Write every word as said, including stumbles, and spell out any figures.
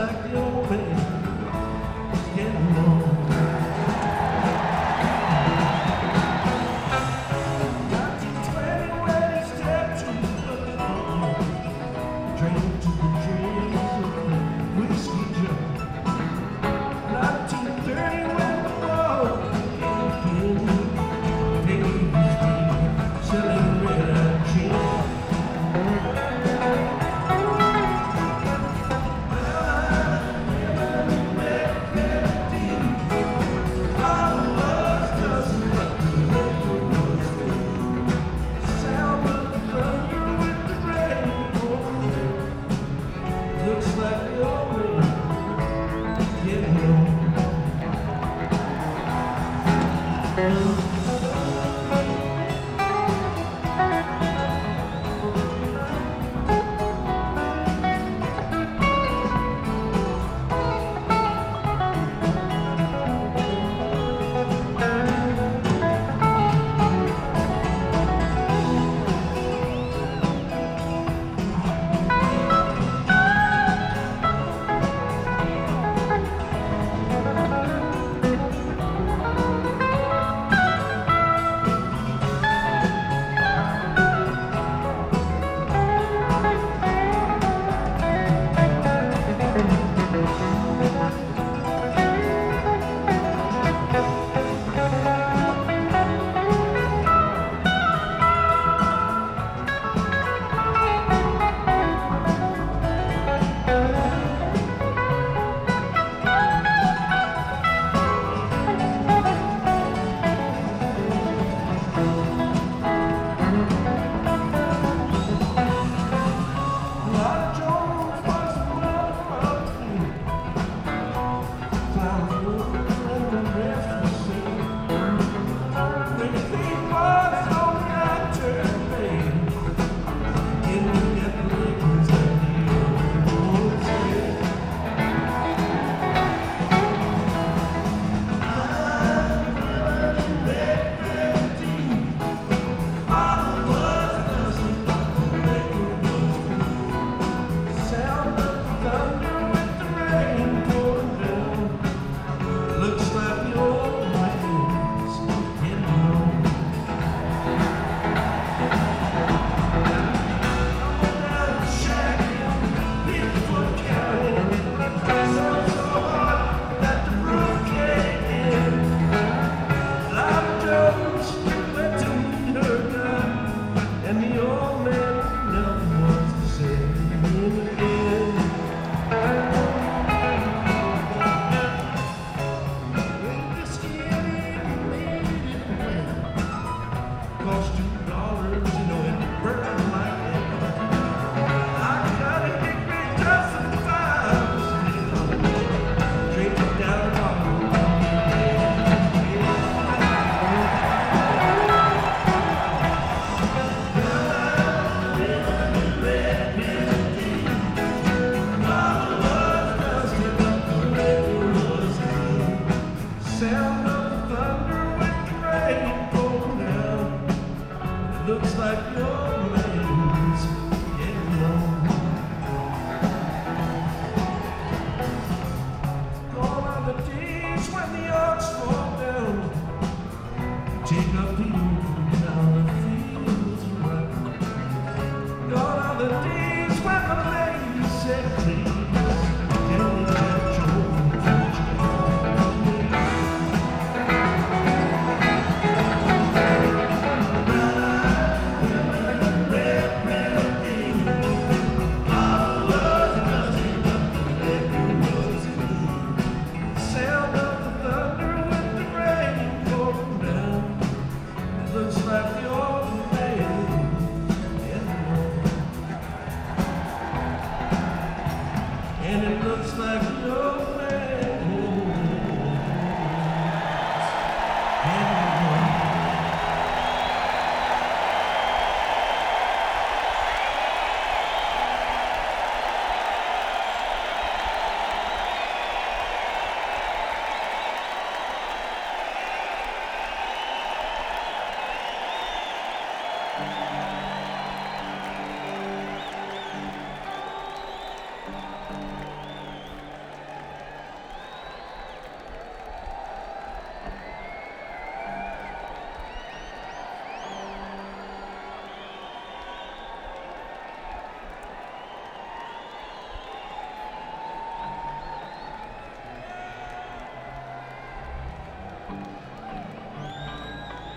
like the old man getting old. nineteen twenty when he stepped to the bar, drank to the dreams of the whiskey jar. nineteen thirty when the war came in, babies were selling red-eyed gin. Looks like you're getting old. And the old man never wants to say it again. Whiskey ain't made it well. Cost two dollars, you know it burned like hell. I got a hickory dust and fire still. Drink it down on sound of thunder with the rain pouring down. It looks like your man's getting old. Gone are the days when the ox fall down. Take up the old down the fields around. Gone are the days when the ladies said please. Red